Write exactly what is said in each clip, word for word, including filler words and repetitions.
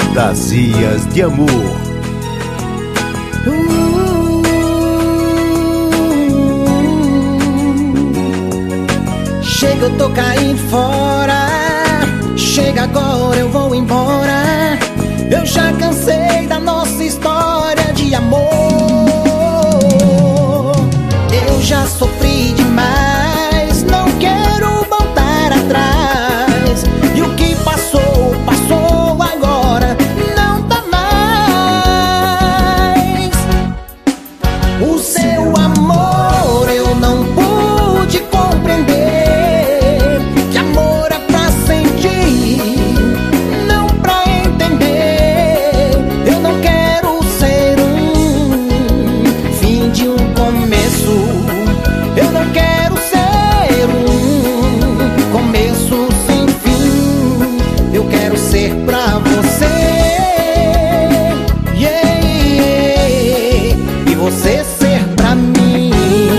Fantasias de amor. uh, Chega, eu tô caindo fora. Chega agora, eu vou embora. Eu já cansei da nossa história de amor. Eu já sofri demais, não quero voltar atrás. E o que passou, passou agora, não dá mais. O seu amor eu não pude compreender. Que amor é pra sentir, não pra entender. Eu não quero ser um fim de um começo. Eu não quero ser um começo sem fim. Eu quero ser pra você, yeah, yeah, e você ser pra mim.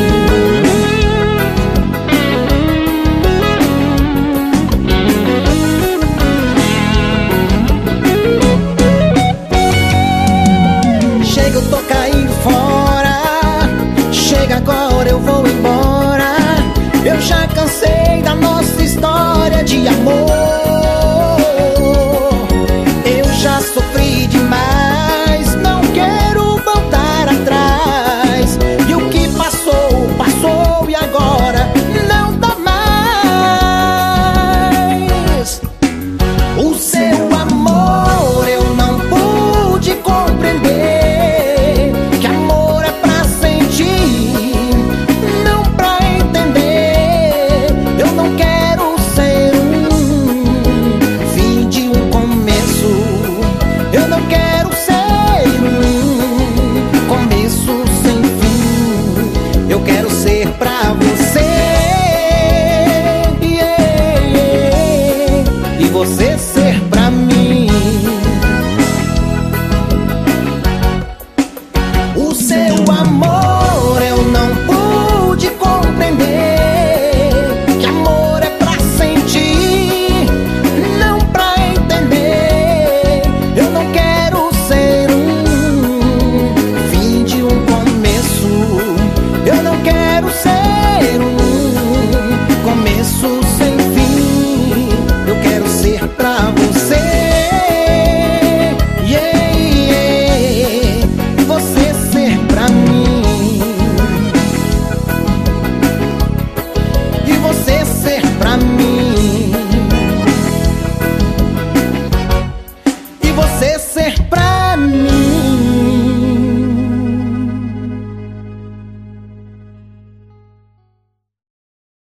Chega, eu tô caindo fora. Chega agora, eu vou embora. Eu já cansei da nossa história de amor. Eu já sofri demais, não quero voltar atrás. E o que passou, passou e agora não dá mais. O seu amor eu não pude compreender. Que amor é pra sentir, não pra entender. Eu não quero ser um fim de um começo. Eu não quero ser um começo sem fim. Eu quero ser pra você, yeah, yeah, e você ser